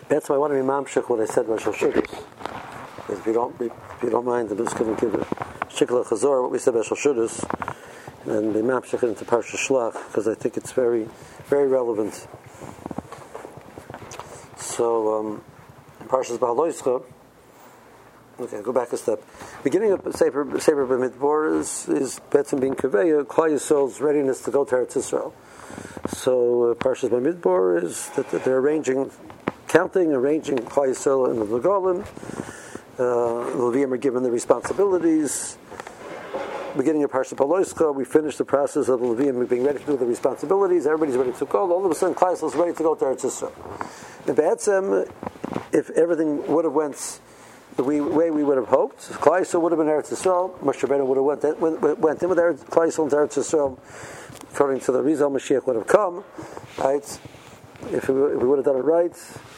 That's why I want to be mamshich what I said about Shoshudas. If you don't mind, I'm just going to give a shikla chazor what we said about Shoshudas, and be mamshich it into Parsha Shlach, because I think it's very, very relevant. So, Parshas Bahaloischa. Okay, go back a step. Beginning of Sefer B'Midbar is Betzim being Kaveya, Klal Yisrael's readiness to go to Eretz Yisrael. So Parshas B'Midbar is that they're arranging Klal Yisrael in the V'golim. The Leviim are given the responsibilities. Beginning of Parshas Bahaloischa, we finished the process of the Leviim being ready to do the responsibilities. Everybody's ready to go. All of a sudden, Klal Yisrael is ready to go to Eretz Yisrael. In Be'etzem, if everything would have went the way we would have hoped, Klal Yisrael would have been Eretz Yisrael. Moshe Rabbeinu would have went in with Klal Yisrael into Eretz Yisrael. According to the Rizal, Mashiach would have come, right? If we would have done it right,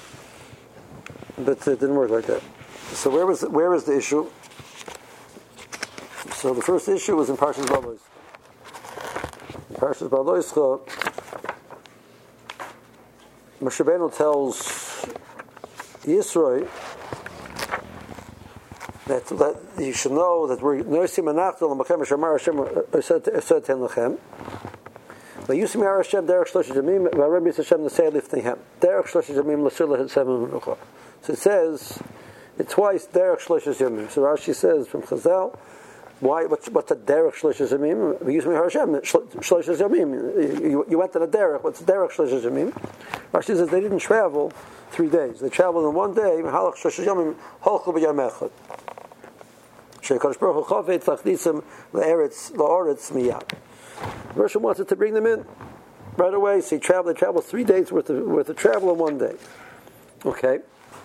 but it didn't work like that. So where was the issue? So the first issue was in Parshas Bahaloischa. In Parshas Bahaloischa, Moshe Rabbeinu tells Yisroi that you should know that we're noisim anachtel l'makom shamar Hashem esed ten lechem. Vayusim yar Hashem derech shlosh yamim v'arem yis Hashem nesei lifneihem derech shlosh yamim l'sir lehem menucha. So it says it twice derech shlosh yamim. So Rashi says from Chazal, why? What's the derech shlosh yamim? Vayusim yar Hashem shlosh yamim. You went to the derech. What's derech shlosh yamim? Rashi says they didn't travel 3 days. They traveled in 1 day. Halach shlosh yamim holchu b'yam echad. Sheikadosh Baruch Hu chavet lachnisim le'eretz miyad. Rosham wanted to bring them in right away. So they traveled 3 days worth of travel in 1 day. Okay.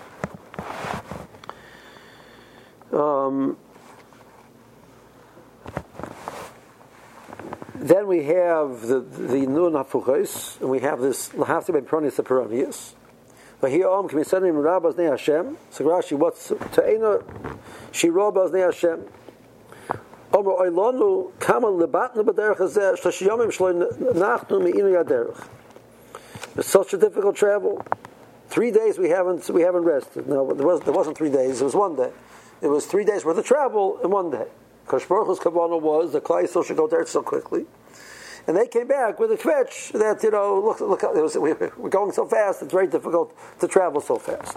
Then we have the nun hafuchos, and we have this lahafti ben pronis separonius. V'hi'om k'misanim rabas nei Hashem. So Rashi, what's ta'ena shiro bas nei Hashem? Omer oilonu kama lebatnu b'derech hazeh shlosh yomim shlo nachnu me'inu yaderech. It's such a difficult travel. 3 days we haven't rested. No, there wasn't 3 days. It was 1 day. It was 3 days worth of travel in 1 day. Because Baruch Hu's kavanah was the Klal Yisrael should go there so quickly, and they came back with a kvetch that look, we're going so fast. It's very difficult to travel so fast.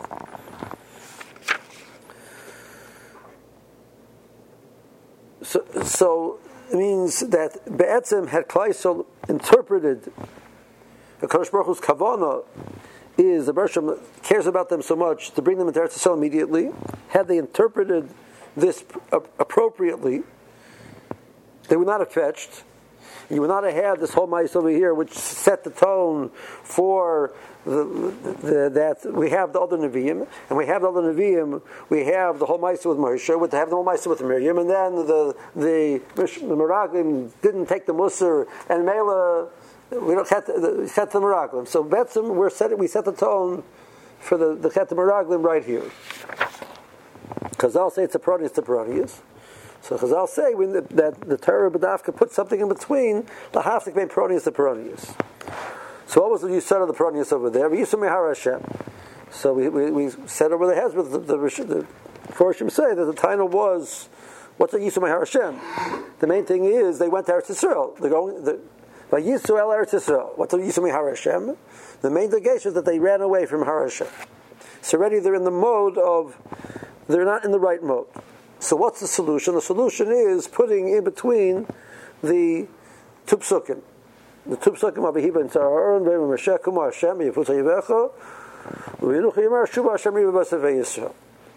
So it means that Be'etzem had Klal Yisrael interpreted the Kadosh Baruch Hu's kavanah is the Bershom cares about them so much to bring them into Eretz Yisrael immediately. Had they interpreted this appropriately, they would not have fetched. You would not have had this whole mice over here, which set the tone for that we have the other Nevi'im, and we have the other Nevi'im, we have the whole mice with Moshe, we have the whole mice with Miriam, and then the Meraglim didn't take the Musar, and Mela, we don't set the Meraglim. So Betzim, we set the tone for the Chet Meraglim right here. Chazal say it's a Paronius. So Chazal say that the Torah B'dafka put something in between the Haftik being Paronius to Paronius. So what was the Yisod of the Paronius over there? Yisum Mehar Hashem. So we said over the heads with the Forshim say that the title was, what's the Yisum Mehar Hashem? The main thing is they went to Eretz Yisrael. They're going by Yisrael Eretz Yisrael. What's the Yisum Mehar Hashem? The main negation is that they ran away from Har Hashem. So already they're in the mode of, they're not in the right mode. So what's the solution? The solution is putting in between the two psukim. The two psukim of Yehiva and Tzararon, Ve'im Meshekum Hashem, Yefutz HaYivecha, V'yinuch Yimar Shuba Hashem Yivaseh Yisrael.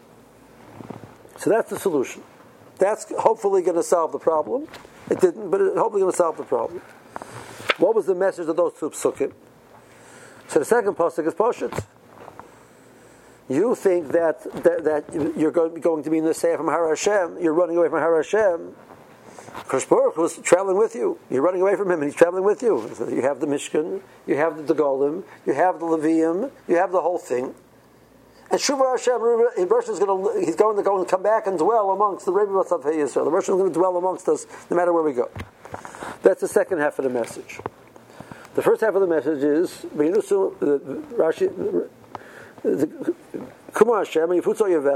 So that's the solution. That's hopefully going to solve the problem. It didn't, but it's hopefully going to solve the problem. What was the message of those two psukim? So the second pasuk is Poshet. You think that you're going to be in the Sefer from Har Hashem, you're running away from Har Hashem. Kadosh Baruch Hu was traveling with you. You're running away from him, and he's traveling with you. So you have the Mishkan, you have the Golim, you have the Levium, you have the whole thing. And Shuvah Hashem, he's going to come back and dwell amongst the Rebbe of Yisrael. The Russian is going to dwell amongst us no matter where we go. That's the second half of the message. The first half of the message is Rashi. We're going into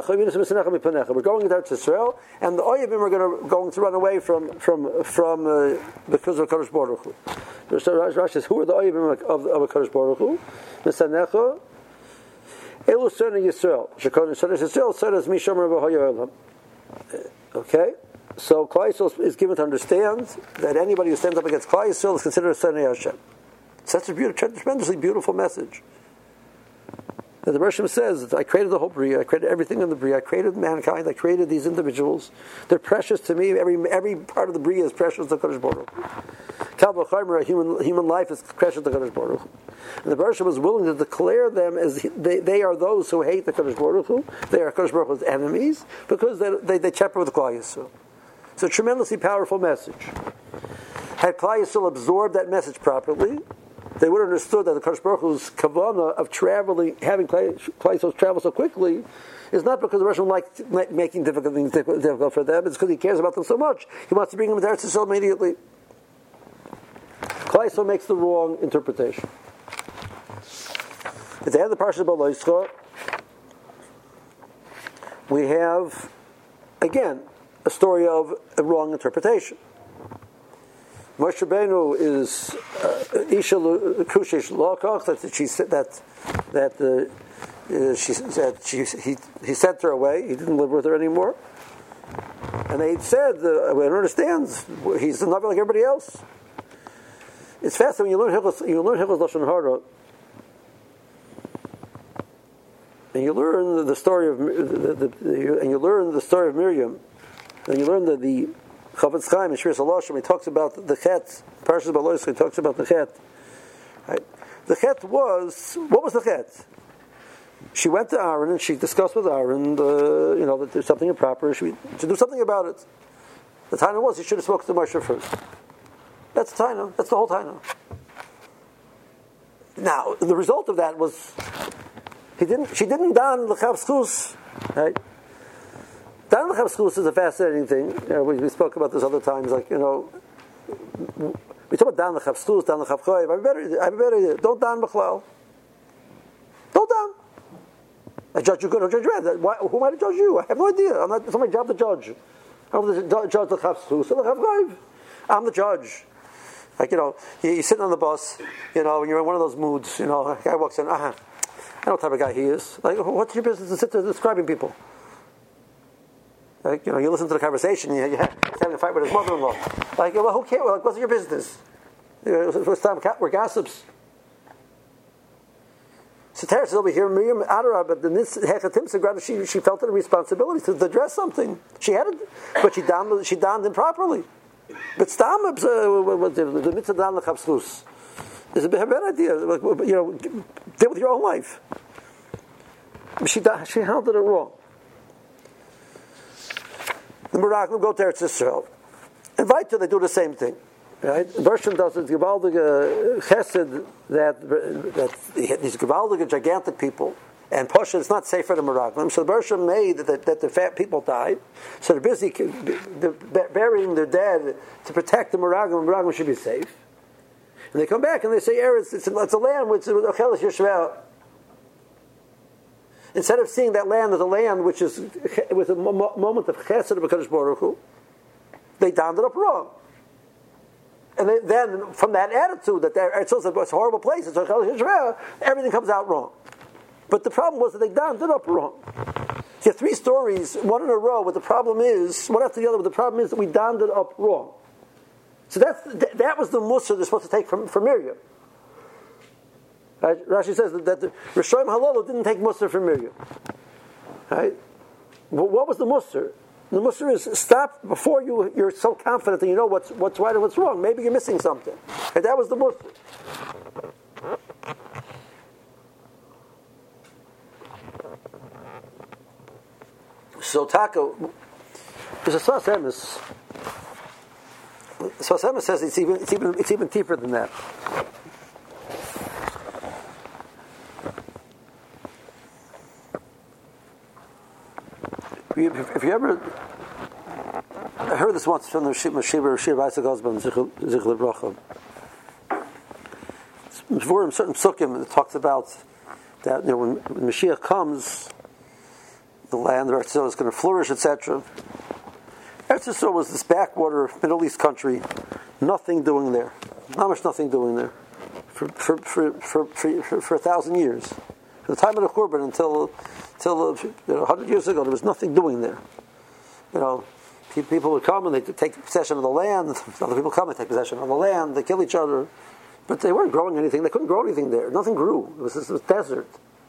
Israel, and the Oyevim are going to run away from because of Kadosh Baruch Hu. So Rashi says, who are the Oyevim of Kadosh Baruch Hu? Misanecha, Elu Sena Yisrael. Shekon Sena Yisrael, Sena is Mishomer V'Hoyolam. Okay, so Klal Yisrael is given to understand that anybody who stands up against Klal Yisrael is considered a Sena Hashem. Such a tremendously beautiful message. The Bershom says, I created the whole Bria, I created everything in the Bria, I created mankind, I created these individuals. They're precious to me. Every part of the Bria is precious to Kadosh Baruch Hu. Kal v'chomer, human life is precious to Kadosh Baruch Hu. And the Bershom was willing to declare them as they are those who hate the Kadosh Baruch Hu. They are Kadosh Baruch Hu's enemies because they chapter with Klal Yisrael. It's a tremendously powerful message. Had Klal Yisrael absorbed that message properly, they would have understood that the Kadosh Baruch Hu's kavanah of having Klal Yisrael travel so quickly, is not because the Russian likes making difficult things difficult for them. It's because he cares about them so much. He wants to bring them to Eretz Yisrael immediately. Klal Yisrael makes the wrong interpretation. At the end of the Parsha B'lo Yisrael, we have again a story of a wrong interpretation. Moshe Rabbeinu is Isha Kushish Lokach, he sent her away. He didn't live with her anymore. And they said, I don't understand. He's not like everybody else. It's fascinating when you learn Hilchos Lashon Hara, and you learn the story of Miriam, and you learn the Chavetz Chaim in Shir Saloshim, he talks about the Chet. Parshas B'lo Yisrael, he talks about the Chet. Right? The Chet was, what was the Chet? She went to Aaron and she discussed with Aaron, that there's something improper. She should do something about it. The Taina was he should have spoken to Moshe first. That's the Taina. That's the whole Taina. Now the result of that was she didn't don l'chav schus, right? Dan l'chav schus is a fascinating thing. We spoke about this other times. We talk about dan l'chav schus, dan l'chav choyev. I better don't dan b'chlal. Don't dan. I judge you good or judge you bad. Who might have judged you? I have no idea. It's not my job to judge. I'm the judge l'chav schus or l'chav choyev. I'm the judge. You're sitting on the bus. When you're in one of those moods. A guy walks in. I know what type of guy he is. What's your business to sit there describing people? You listen to the conversation. He's having a fight with his mother-in-law. Who cares? What's your business? We're gossips. So Tara says over here, Miriam Adara, but in this Hechatim Sagrada, she felt a responsibility to address something. She had it, but she donned improperly. But Stam, the mitzvah dan l'chav schus is a bad idea. Deal with your own life. She handled it wrong. The Meraglim go to Eretz Yisrael. Invite her, they do the same thing. Right? Bershom does it, Gevaldige Chesed, that these Gevaldige gigantic people, and Posha, it's not safe for the Meraglim. So the Bershom made that the fat people died. So they're busy burying their dead to protect the Meraglim. The Meraglim should be safe. And they come back and they say, Eretz, it's a land which is Ochelis Yishvel. Instead of seeing that land as a land which is with a moment of chesed of HaKadosh Baruch Hu, they donned it up wrong. And then from that attitude that it's a horrible place, it's everything comes out wrong. But the problem was that they donned it up wrong. You have three stories, one in a row, but the problem is, one after the other, but the problem is that we donned it up wrong. So that was the mussar they're supposed to take from Miriam. Right? Rashi says that the Rishonim Halalu didn't take mussar from Miriam. Right? Well, what was the mussar? The mussar is stop before you're so confident that you know what's right and what's wrong. Maybe you're missing something. And that was the mussar. So Taka, there's a Sfas Emes. Sfas Emes says it's even deeper than that. If you ever, I heard this once from the Shiva Isaac husband, Zichel Bracha. Certain psukim that talks about that when Mashiach comes, the land of Eretz Yisrael is going to flourish, etc. Eretz Yisrael was this backwater Middle East country, nothing doing there, not much nothing doing there, for 1,000 years. From the time of the Churban until 100 years ago, there was nothing doing there. People would come and they take possession of the land. Other people come and take possession of the land. They kill each other, but they weren't growing anything. They couldn't grow anything there. Nothing grew. It was desert.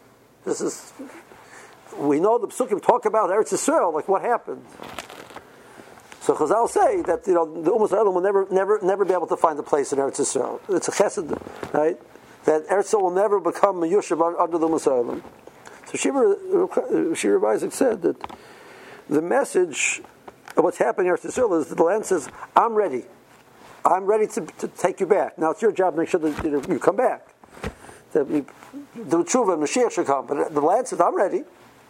We know the Psukim talk about Eretz Yisrael, like what happened. So Chazal say that the Ummah Yisrael will never be able to find a place in Eretz Yisrael. It's a chesed, right? That Eretz Yisrael will never become a Yushav under the Ummah Yisrael. So Shira Isaac said that the message of what's happening in Eretz Yisrael is that the land says, I'm ready. I'm ready to take you back. Now it's your job to make sure that you come back. That the Tshuva and Mashiach should come. But the land says, I'm ready.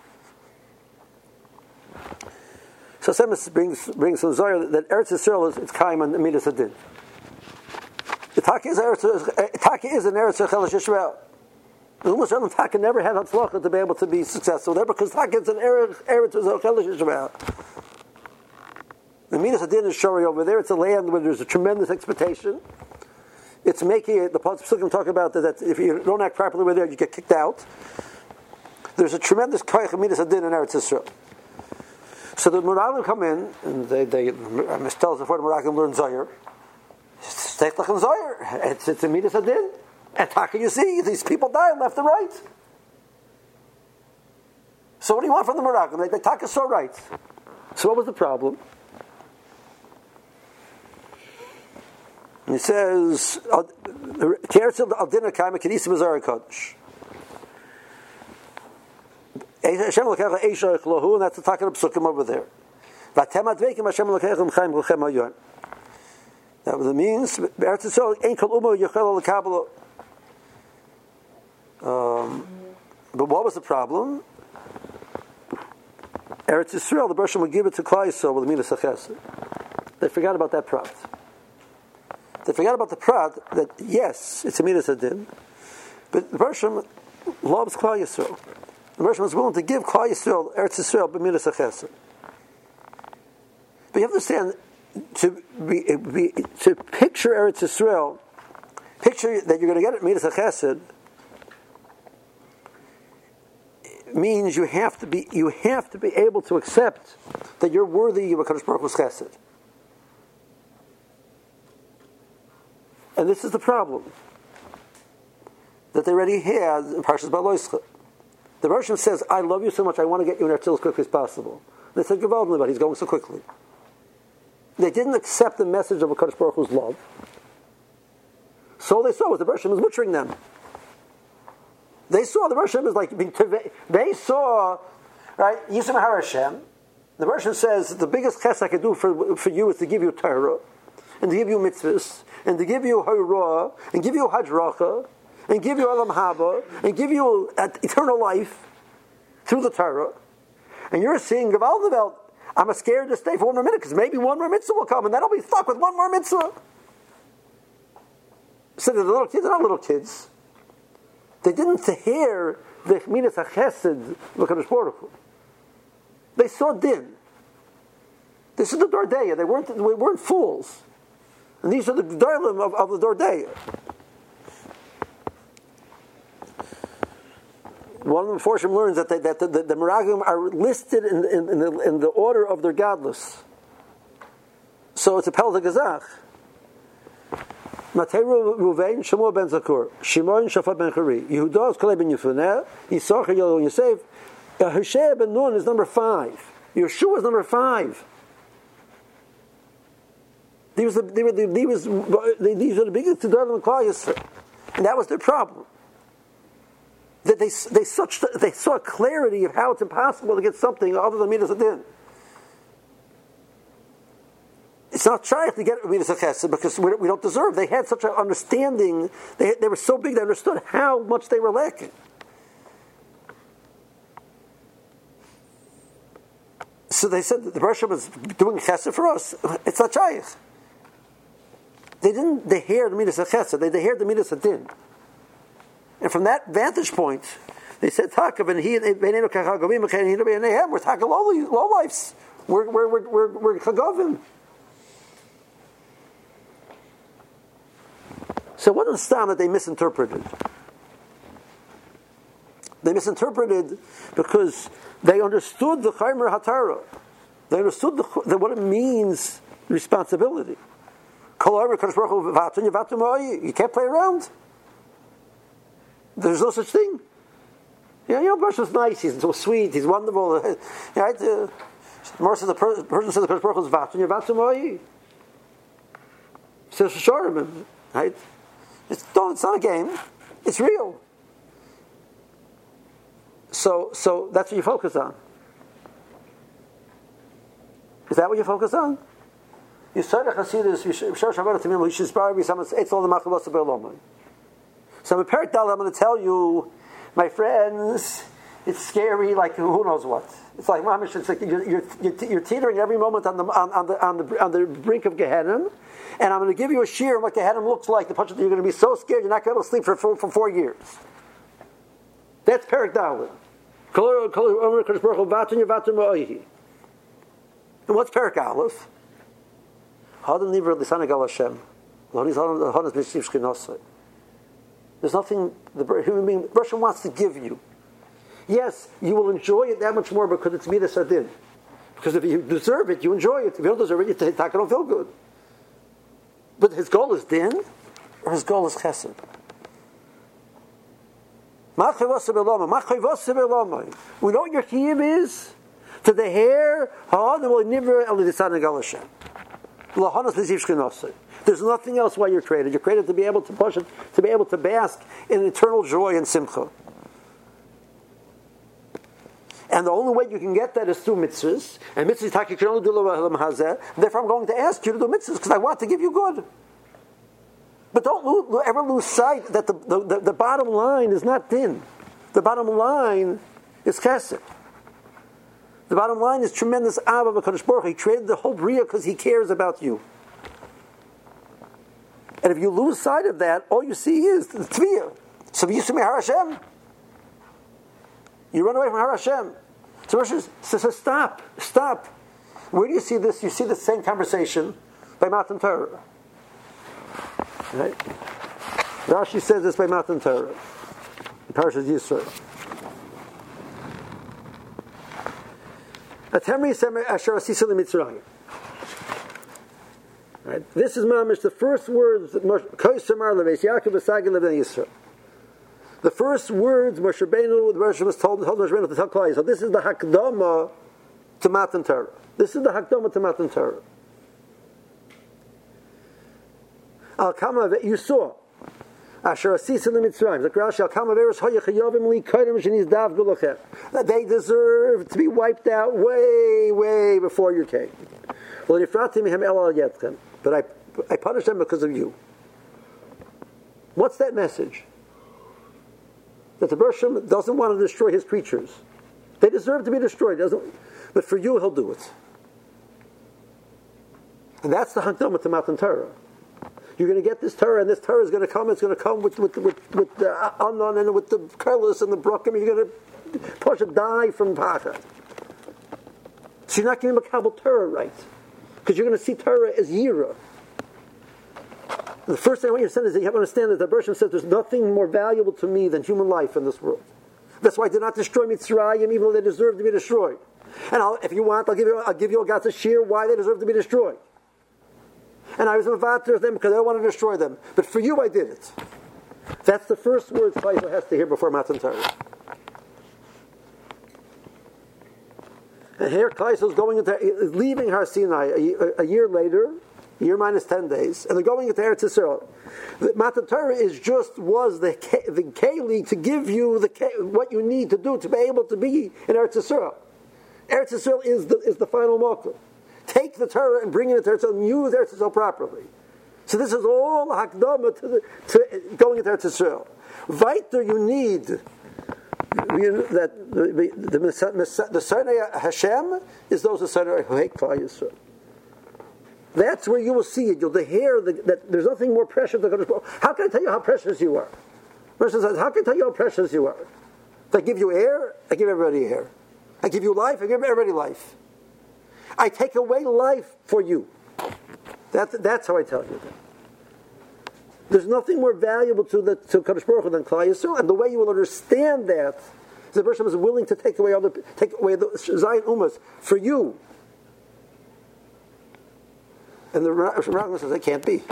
So Semes brings from Zohar that Eretz Yisrael is Kaim and Midas Hadin. Taki is an Eretz Yisrael. The Ummah Yisrael Taka never had Hatzlacha to be able to be successful there because Taka is an Eretz Yisrael. The Midas Hadin is showing over there. It's a land where there's a tremendous expectation. It's making it, the Psukim talk about that if you don't act properly over there, you get kicked out. There's a tremendous Koyach of Midas Hadin in Eretz Yisrael. So the Muralim come in, and they tells before the Muralim learn Zohar. It's Techlach and Zohar. It's a Midas Hadin. And how can you see? These people die left and right. So what do you want from the Muralim? They talk is so right. So what was the problem? And he says, Al-Dinah Kaima Kedisim Azar Kodesh. And that's the talking of Psukim over there. That means but what was the problem? Eretz Yisrael, the Bershom would give it to Klal Yisrael with the Midas HaChesed. They forgot about that prat. They forgot about the prat that yes, it's a Midas Hadin, but the Bershom loves Klal Yisrael. The Bershom is willing to give Klal Yisrael, Eretz Yisrael, b'midas HaChesed. But you have to understand, to picture Eretz Yisrael, picture that you're going to get it midas HaChesed, means you have to be able to accept that you're worthy of a Kadosh Baruch Hu's Chesed. And this is the problem that they already had in Parshas Baloischa. The Roshim says, I love you so much, I want to get you in Eretz Yisrael as quickly as possible. They said, Gewaldic, but he's going so quickly. They didn't accept the message of a Kadosh Baruch Hu's love. So they saw what the Roshim was butchering them. They saw the Roshim is like, they saw, right, Yisrael Har Hashem. The Roshim says, the biggest chesed I can do for you is to give you Torah, and to give you mitzvahs, and to give you Horah, and give you Hadracha, and give you Olam Haba, and give you eternal life through the Torah. And you're seeing Gewaldic, I'm scared to stay for one more minute because maybe one more mitzvah will come, and then I'll be stuck with one more mitzvah. So the little kids are not little kids. They didn't hear the Midas HaChesed of Kadosh Baruch Hu. They saw din. This is the Dordeya. They weren't fools. And these are the Gedolim of the Dordeya. One of the Meforshim learns that the Meragim are listed in the order of their godless. So it's a Pel Gazach. Materu Ruvain, Shmuel ben Zakur, Shimon Shaphat ben Chari, Yehuda is Kaleb ben Yefuneh, Yisachar Yol Yosef, Hoshea ben Nun is number 5. Yeshua is number 5. These are the biggest Gedolim in Klal Yisrael, and that was their problem. That they saw clarity of how it's impossible to get something other than Midas Hadin. It's not shaykh to get Midas HaChesed because we don't deserve. They had such an understanding. They were so big. They understood how much they were lacking. So they said that the Bershom is doing Chesed for us. It's not shaykh. They didn't. They heard the Midas HaChesed. They heard the Midas Hadin. And from that vantage point, they said, Takav, and we're Taka low lives. We're Chagavim. So what is the that they misinterpreted? They misinterpreted because they understood the Chaimer Hatara. They understood what it means, responsibility. You can't play around. There's no such thing. Bershom's nice, he's so sweet, he's wonderful. Right? The person says the Kodesh Baruch Hu is Vatun, you're Vatun Ma'ayi. Says Sharman, right? It's not a game. It's real. So that's what you focus on. Is that what you focus on? You said Chassidus, you should inspire me. It's all the Machavos of Be'elamai. So in Perek Dal, I'm going to tell you, my friends, it's scary, like who knows what. It's like Mamish. It's like you're teetering every moment on the brink of Gehenna, and I'm going to give you a shear of what Gehenna looks like. The punch that you're going to be so scared you're not going to sleep for 4 years. That's Perek Dal. And what's Perek Aleph? There's nothing the human being, Russia wants to give you. Yes, you will enjoy it that much more because it's Midas Adin. Because if you deserve it, you enjoy it. If you don't deserve it, you don't feel good. But his goal is Din, or his goal is Chesed. We know what your chiyuv is? To the hair, there's nothing else why you're created. You're created to be able to push it, to be able to bask in eternal joy and simcha. And the only way you can get that is through mitzvahs. And mitzvahs you can only do l'olam hazeh. Therefore, I'm going to ask you to do mitzvahs because I want to give you good. But don't ever lose sight that the bottom line is not din. The bottom line is chesed. The bottom line is tremendous Abba B'Kadosh Baruch Hu. He created the whole Bria because He cares about you. And if you lose sight of that, all you see is the Tviyah. So you see Har Hashem. You run away from Har Hashem. So Rashi says, stop. Where do you see this? You see the same conversation by Matan Torah. Right? Rashi says this by Matan Torah. In Parashas Yisro. Right? This is Mamish, the first words that the first words Moshe Rabbeinu, the Moshe was told Moshe Rabbeinu to tell Klal. So this is the Hakdama to Matan Torah. This is the Hakdama to Matan Torah. You saw. That they deserve to be wiped out way before you came. But I punished them because of you. What's that message? That the Bershom doesn't want to destroy his creatures. They deserve to be destroyed, but for you he'll do it. And that's the Hakdama to Matan Torah. You're going to get this Torah, and this Torah is going to come. It's going to come with the Anon and with the Kerlis and the Brokim. You're going to push a die from Pacha. So you're not going to Makabel Torah right, because you're going to see Torah as Yira. The first thing I want you to understand is that you have to understand that the Bershom says there's nothing more valuable to me than human life in this world. That's why I did not destroy Mitzrayim, even though they deserve to be destroyed. And if you want, I'll give you a God's shir why they deserve to be destroyed. And I was mevater them because I don't want to destroy them. But for you, I did it. That's the first word Faisal has to hear before Matan Torah. And here Kaisel is leaving Har Sinai a year later, a year minus 10 days, and they're going into Eretz Yisrael. Matan Torah was the keli to give you what you need to do to be able to be in Eretz Yisrael. Eretz Yisrael is the final mokum. Take the Torah and bring it into Eretz Yisrael and use Eretz Yisrael properly. So this is all hakdama to going into Eretz Yisrael. Weiter, you need that the Sonei Hashem is those who hate Klal Yisrael. That's where you will see it. You'll hear that there's nothing more precious than Kadosh Baruch Hu. How can I tell you how precious you are? Person says, how can I tell you how precious you are? If I give you air, I give everybody air. I give you life, I give everybody life. I take away life for you. That's how I tell you that. There's nothing more valuable to Kadosh Baruch Hu than Klal Yisrael, and the way you will understand that is the person is willing to take away the Zion Umas for you. And the Rambam says, it can't be.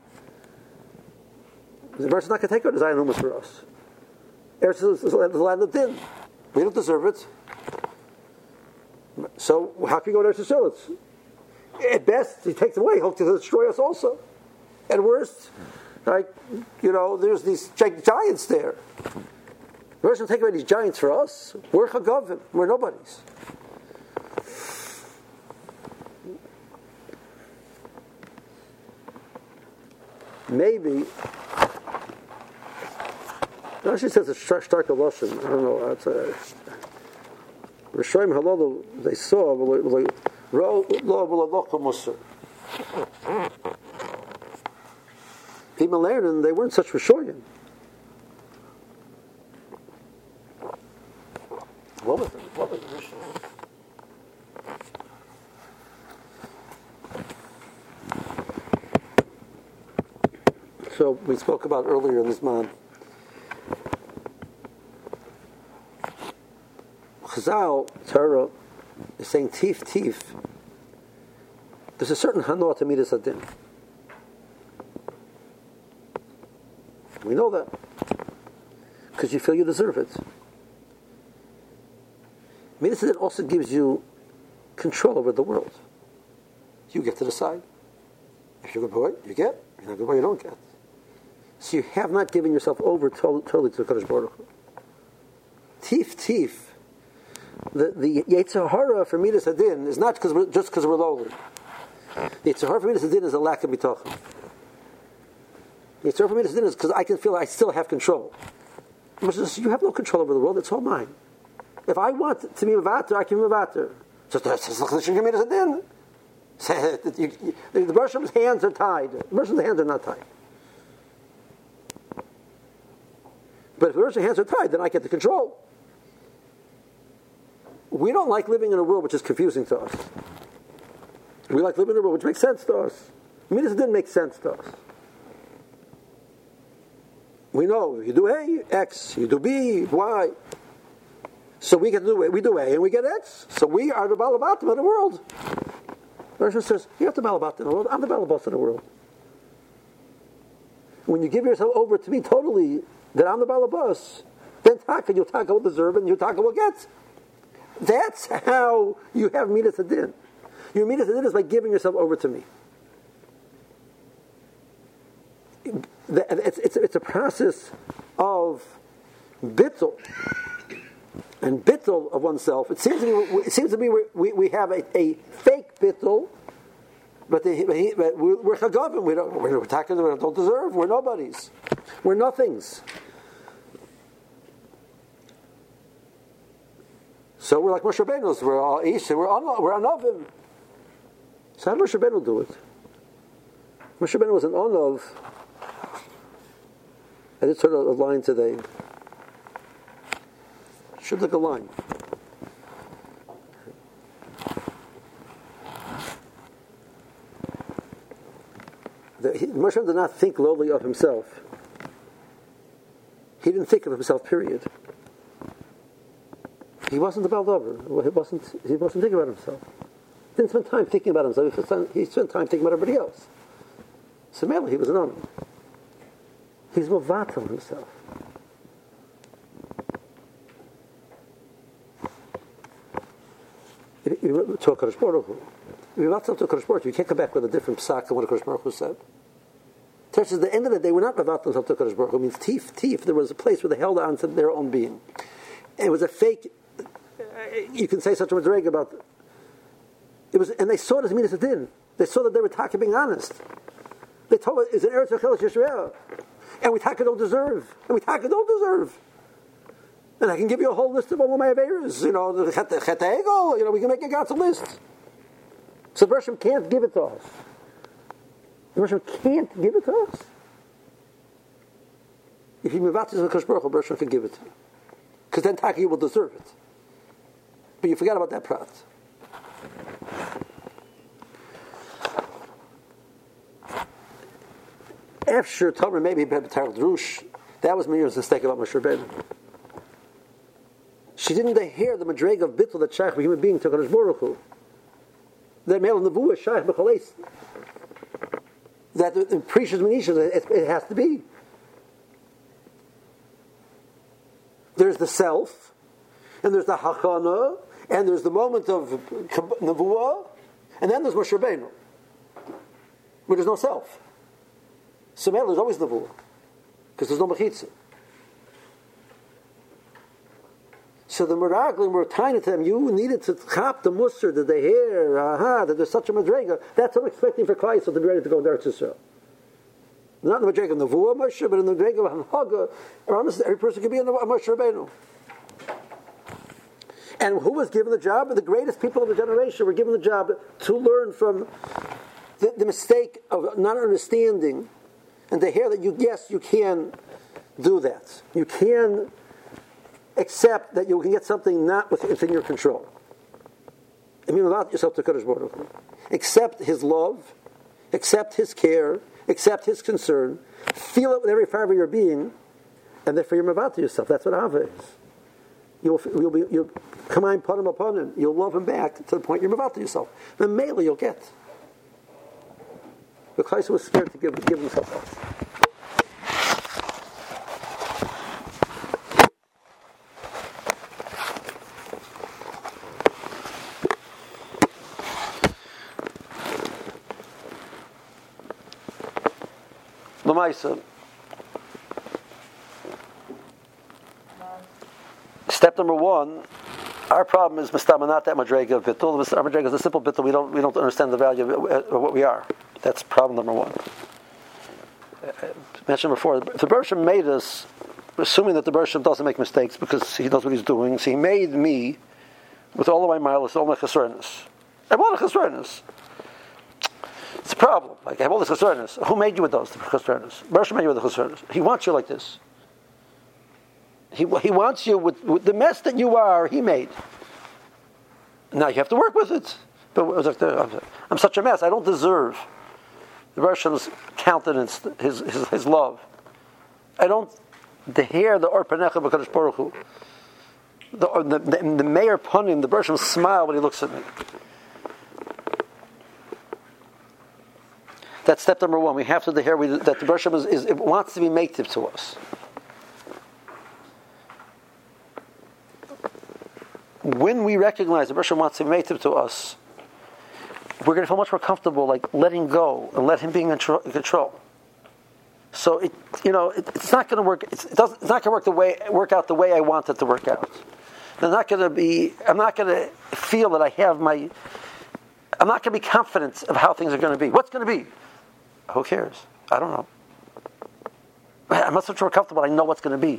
The person's not going to take away the Zion Umas for us. Eretz is the land of din. We don't deserve it. So how can we go to Eretz Yisrael? At best, he takes away. He'll destroy us also. At worst, there's these giants there. We're going to take away these giants for us. We're chagavim. We're nobodies. Maybe. Rashi says it's stark Lashon. I don't know. It's Rishonim Halal. They saw like people learned, and they weren't such Rishonim. What was the Rishonim? So we spoke about earlier in this month. Chazal, Torah, is saying tif. There's a certain hanoah to midas hadin. We know that because you feel you deserve it. Midas hadin also gives you control over the world. You get to decide. If you're a good boy, you get. If you're not a good boy, you don't get. So you have not given yourself over totally to the Kadosh Baruch Hu. Tif. The Yetzer Hara for Midas Hadin is not just because we're lowly. The Yetzer Hara for Midas Hadin is a lack of bitachon. The Yetzer Hara for Midas Hadin is because I can feel I still have control. You have no control over the world, it's all mine. If I want to be Mavater, I can be Mavater. Just Midas Hadin. The Bershom's hands are tied. The Bershom's hands are not tied. But if the Bershom's hands are tied, then I get the control. We don't like living in a world which is confusing to us. We like living in a world which makes sense to us. Midas didn't make sense to us. We know you do A, X, you do B, Y. So we get to do A, we do A, and we get X. So we are the Balabatim of the world. The Rosh says, you're not the Balabatim of the world, I'm the Balabas of the world. When you give yourself over to me totally, that I'm the Balabas, then Taka, your Taka will deserve and your Taka will get. That's how you have Midas Hadin. Your Midas Hadin is by giving yourself over to me. It's a process of bittul and bittul of oneself. It seems to be we have a fake bittul, but we're chagavim. We're takas. We don't deserve. We're nobodies. We're nothings. So we're like Moshe Rabbeinu. We're all Ish. We're Anavim. So how did Moshe Rabbeinu do it? Moshe Rabbeinu was an Anav. I just heard a line today. Should look a line. Moshe Rabbeinu did not think lowly of himself. He didn't think of himself, period. He wasn't the Baldover. He wasn't thinking about himself. He didn't spend time thinking about himself. He spent time thinking about everybody else. So mainly he was an honor. He's Mavatal himself. You talk Kadosh Baruch Hu. You're not talking to Kadosh Baruch Hu. You can't come back with a different psak than what Kadosh Baruch Hu said. At the end of the day, we're not Mavatal to Kadosh Baruch Hu. It means tif. There was a place where they held on to their own being. It was a fake. You can say such a madreg about it was, and they saw it as Midas Hadin. They saw that they were taka being honest. They told us it's an Eretz Yisrael Yisrael, and we taka don't deserve, and I can give you a whole list of all my averas. The Chet Egel. We can make a God's list. So the Bershom can't give it to us. The Bershom can't give it to us. if you move out to the Kosh Baruch Hu, Baruch Hashem can give it to you. Because then Taki will deserve it. But you forgot about that prat. After Tomer maybe Betar Drush, that was Miriam's mistake about Moshe Rabbeinu. She didn't hear the madreg of bittul that shaykh a human being to Kadosh Baruch Hu. That male nevuah shaykh b'chalais. That in precious manisha it has to be. There's the self, and there's the hachana, and there's the moment of nevuah, and then there's Moshe Rabbeinu, where there's no self. So male is always nevuah, because there's no mechitza. So the Meraglim were trying to them, you needed to chop the musr, that they hear, that there's such a madrega. That's what I'm expecting for Klai to be ready to go to Eretz Yisrael. Not in the madrega of Nevuah Moshe, but in the madrega of Hanhaga. Every person can be a Moshe Rabbeinu. And who was given the job? The greatest people of the generation were given the job to learn from the mistake of not understanding, and to hear that you can do that. You can accept that you can get something not within your control. I mean, about yourself to Kadosh Baruch Hu. Accept His love, accept His care, accept His concern, feel it with every fiber of your being, and therefore you're mavad to yourself. That's what Ava is. You'll come on, put him upon him. You'll love him back to the point you're mavad to yourself. Then mainly you'll get. But Christ was scared to give himself up. Lamaisa. Step number one, our problem is Mistama, not that madrega of bittul. Our madrega is a simple bittul. We don't understand the value of what we are. That's problem number one. Mentioned before, if the Bershom made us, assuming that the Bershom doesn't make mistakes because he knows what he's doing, so he made me with all of my miles, all my chesroinus. I have all the chesroinus. It's a problem. Like, I have all the chesroinus. Who made you with those chesroinus? Bershom made you with the chesroinus. He wants you like this. He wants you with the mess that you are, he made. Now you have to work with it. But it was like I'm such a mess. I don't deserve the Bershom's countenance, his love. I don't hear the Or Panecha B'Kadosh Baruch Hu. The mayor punim, the Bershom smile when he looks at me. That's step number one. We have to hear that the Bershom it wants to be mative to us. When we recognize the Bershom wants to be mative to us, we're going to feel much more comfortable, like letting go and let Him be in control. So it's not going to work. It's not going to work out the way I want it to work out. I'm not going to feel that I have I'm not going to be confident of how things are going to be. What's going to be? Who cares? I don't know. I'm not so more comfortable. I know what's going to be.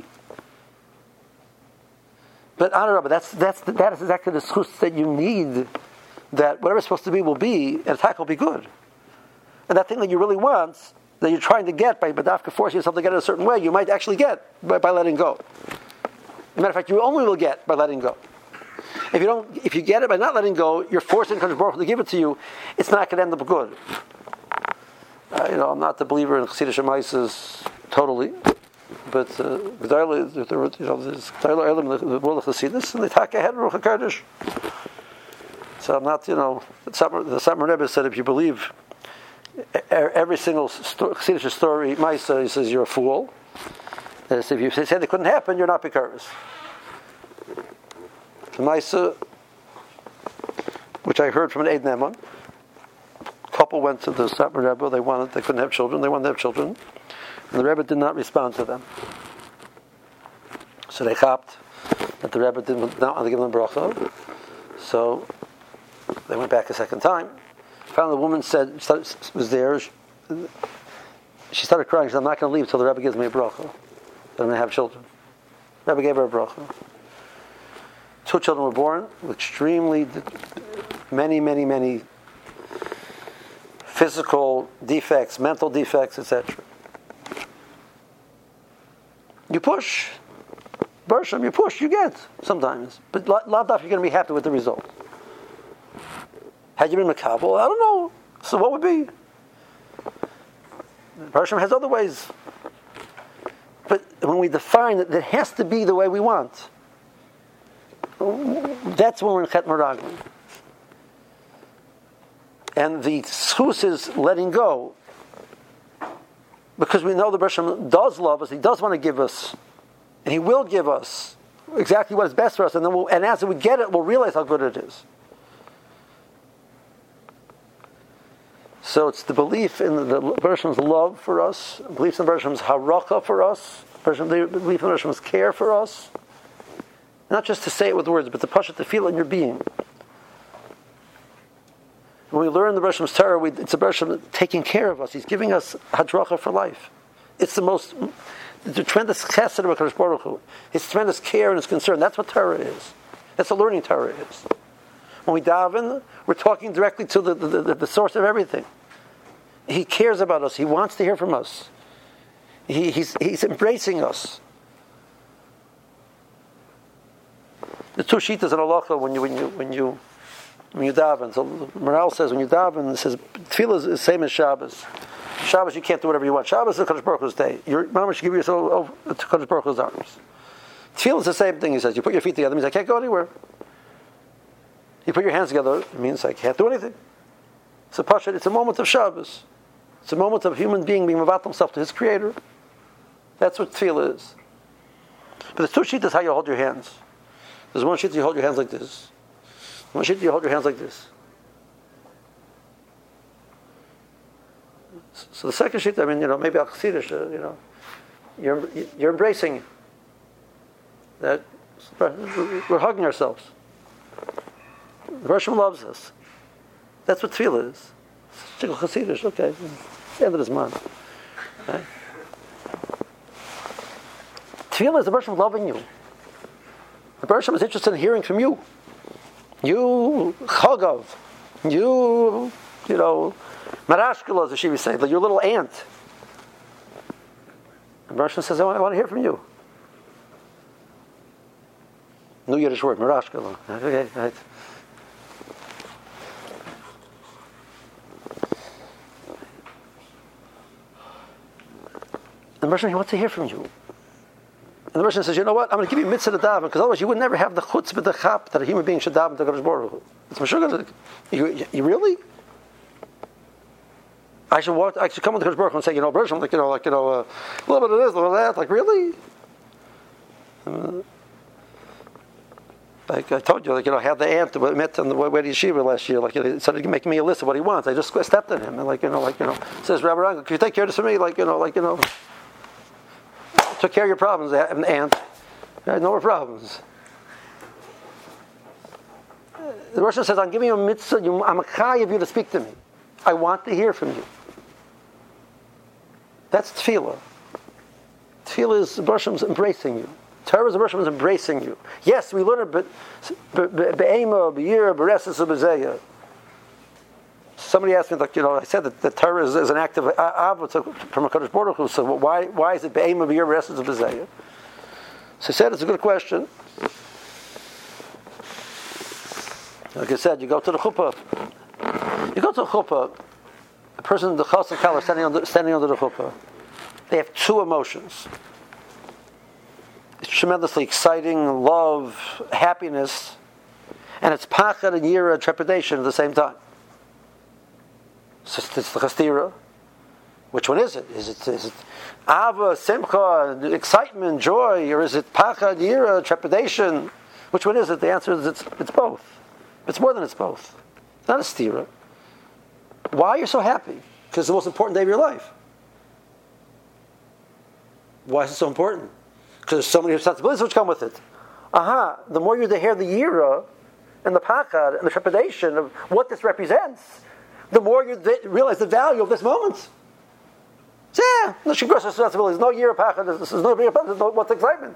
But I don't know. But that is exactly the schus that you need. That whatever's supposed to be will be, and attack will be good. And that thing that you really want, that you're trying to get by Badafka forcing yourself to get it a certain way, you might actually get by letting go. As a matter of fact, you only will get by letting go. If you get it by not letting go, you're forcing Kadosh Baruch Hu to give it to you. It's not going to end up good. I'm not the believer in Chassidish Maaseh totally, but there's G'dayla Elam, the world of Chassidus, and they talk ahead of Ruach HaKodesh. So I'm not, the Satmar Rebbe said if you believe every single Chassidish story, Maaseh, he says you're a fool. And if you say it couldn't happen, you're not B'Karvis. The Maaseh, which I heard from an Eid Neman, couple went to the Satmar Rebbe, they couldn't have children, they wanted to have children, and the Rebbe did not respond to them. So they chapped that the Rebbe did not want to give them bracha. So they went back a second time. Finally, the woman was there. She started crying. She said, I'm not going to leave until the Rebbe gives me a bracha. But I'm going to have children. The Rebbe gave her a bracha. 2 children were born with extremely many physical defects, mental defects, etc. You push. Bershom, you push, you get sometimes. But lot you're going to be happy with the result. Had you been Makabal, I don't know. So what would be? Bershom has other ways. But when we define it, it has to be the way we want. That's when we're in Chet Meraglim. And the schus is letting go. Because we know the Bershom does love us, he does want to give us, and he will give us exactly what is best for us, and then and as we get it, we'll realize how good it is. So it's the belief in the Bershom's love for us, belief in the Bershom's haracha for us, belief in the Bershom's care for us. Not just to say it with words, but to push it, to feel it in your being. When we learn the Bershom's Torah, it's a Bershom taking care of us. He's giving us hadracha for life. It's the tremendous chesed of HaKadosh Baruch Hu. His tremendous care and his concern. That's what Torah is. That's what learning Torah is. When we daven, we're talking directly to the source of everything. He cares about us. He wants to hear from us. He's embracing us. The two shittas in halacha when you daven. So Maral says when you daven, it says tefillah is the same as Shabbos. Shabbos you can't do whatever you want. Shabbos is Kadosh Baruch Hu's day. Your mama should give yourself over to Kadosh Baruch Hu's arms. Tefillah is the same thing. He says you put your feet together. It means I can't go anywhere. You put your hands together. It means I can't do anything. So Pashat, it's a moment of Shabbos. It's a moment of a human being mavat himself to his Creator. That's what tefillah is. But the two shittas how you hold your hands. There's one shit you hold your hands like this. One shit you hold your hands like this. So the second shit, maybe Al Chassidish, you're embracing that we're hugging ourselves. The Bershom loves us. That's what tefillah is. Shikol Chassidish, okay. The end of this month. Right? Tefillah is the Bershom loving you. The Bershom is interested in hearing from you. You chagov. You marashkala, as the Shiva say, like your little ant. The Bershom says, I want to hear from you. New Yiddish word, marashkala. Okay, right. The Bershom wants to hear from you. And the Bershom says, you know what? I'm going to give you mitzvah to daven, because otherwise you would never have the chutzpah, the chap that a human being should daven to Kadosh Baruch Hu. It's Meshuggah. You really? I should come to Kadosh Baruch Hu and say, Bershom, a little bit of this, a little of that. Like, really? Like I told you, I had the ant that met on the way to yeshiva last year. It started making me a list of what he wants. I just stepped on him, and says, Rabbi Rangel, can you take care of this for me? Took care of your problems, ant. I had no more problems. The Rosh says, I'm giving you a mitzvah. I'm a chai of you to speak to me. I want to hear from you. That's tefillah. Tefillah is the Bershom's embracing you. Torah is the Bershom is embracing you. Yes, we learn it, but be'ema, be'yira, be'reses, be'zeya. Somebody asked me, I said that the Torah is an act of avot from a Kadosh Baruch Hu. So why is it be'ema, be'yira, be'reses, be'zeya? So I said it's a good question. Like I said, you go to the chuppah. The person, the chas and kal are standing under the chuppah. They have two emotions. It's tremendously exciting, love, happiness, and it's pachad and yira, trepidation at the same time. So it's the chastira. Which one is it? Is it ava, simcha, excitement, joy, or is it pachad, yira, trepidation? Which one is it? The answer is it's both. It's more than it's both. It's not a stira. Why are you so happy? Because it's the most important day of your life. Why is it so important? Because there's so many responsibilities which come with it. The more you hear the yira and the pachad and the trepidation of what this represents, the more you realize the value of this moment. So no responsibilities, no yira pachad, there's no what's excitement.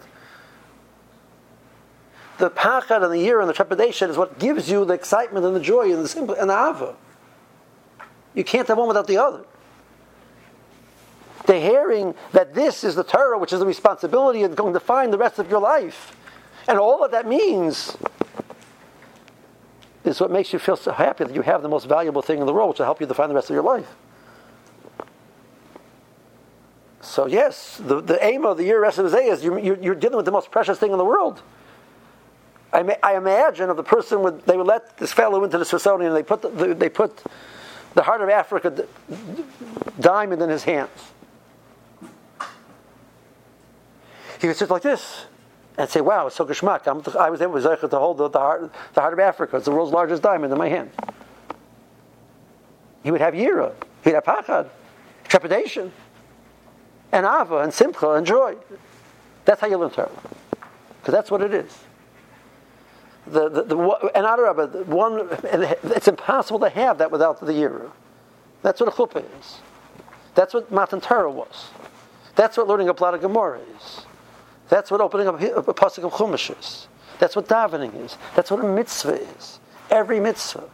The pachad and the yira and the trepidation is what gives you the excitement and the joy and the simple and the ava. You can't have one without the other. The hearing that this is the Torah, which is the responsibility and going to define the rest of your life, and all that means is what makes you feel so happy that you have the most valuable thing in the world, which will help you define the rest of your life. So yes, the aim of the year rest of the day is you're dealing with the most precious thing in the world. I imagine if the person they would let this fellow into this facility and they put the Heart of Africa diamond in his hands. He would sit like this and say, "Wow, it's so geschmack. I was able to hold the Heart of Africa. It's the world's largest diamond in my hand." He would have yira, he'd have pachad, trepidation, and ava, and simcha, and joy. That's how you learn Torah, because that's what it is. And it's impossible to have that without the yira. That's what a chuppah is. That's what Matan Torah was. That's what learning a Plot of Gemara is. That's what opening up a pasuk of Chumash is. That's what davening is. That's what a mitzvah is. Every mitzvah,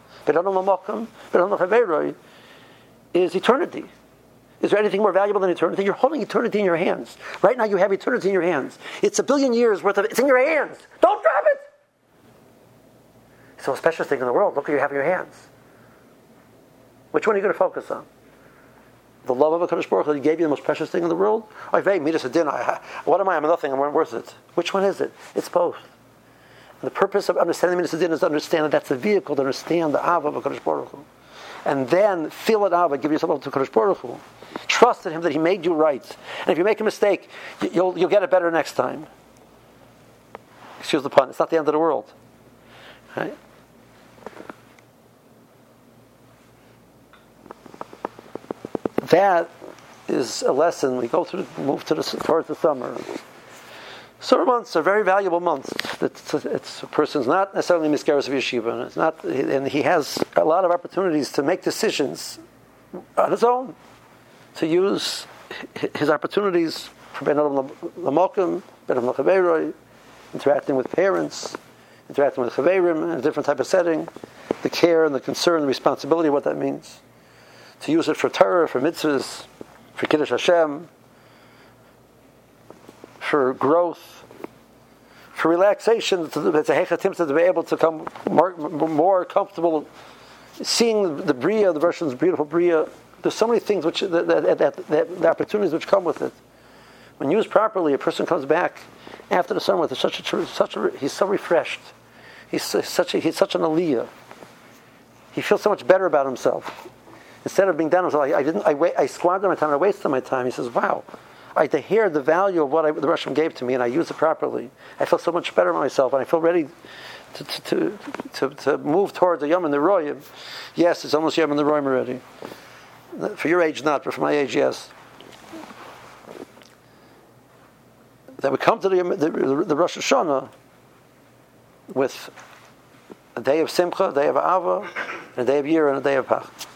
is eternity. Is there anything more valuable than eternity? You're holding eternity in your hands. Right now you have eternity in your hands. It's 1 billion years worth of it's in your hands. Don't drop it! It's the most precious thing in the world. Look what you have in your hands. Which one are you going to focus on? The love of HaKadosh Baruch Hu that gave you the most precious thing in the world? What am I? I'm nothing. I'm worth it. Which one is it? It's both. And the purpose of understanding Midas Hadin is to understand that that's the vehicle to understand the Ava of HaKadosh Baruch Hu. And then feel it Ava, give yourself up to HaKadosh Baruch Hu. Trust in Him that He made you right. And if you make a mistake, you'll get it better next time. Excuse the pun. It's not the end of the world. Right? That is a lesson. We move towards the summer. Summer months are very valuable months. It's a person's not necessarily miscarriage of yeshiva, it's not, and he has a lot of opportunities to make decisions on his own, to use his opportunities for Ben Adam Lamokim, Ben Adam Lachaveiroi, interacting with parents, interacting with Chaveirim in a different type of setting, the care and the concern, the responsibility of what that means. To use it for Torah, for mitzvahs, for Kiddush Hashem, for growth, for relaxation, it's a hechatim to be able to come more comfortable seeing the Bria, the Russian's beautiful Bria. There's so many things which the opportunities which come with it. When used properly, a person comes back after the summer with he's so refreshed. He's such an aliyah. He feels so much better about himself. Instead of being down, I squandered my time, I wasted my time. He says, "Wow, to hear the value of what the Russian gave to me, and I use it properly. I feel so much better about myself, and I feel ready to move towards a Yom in the Royim." Yes, it's almost Yom in the Royim already. For your age, not, but for my age, yes. That we come to the Rosh Hashanah with a day of Simcha, a day of Ava, and a day of Yira, and a day of Pach.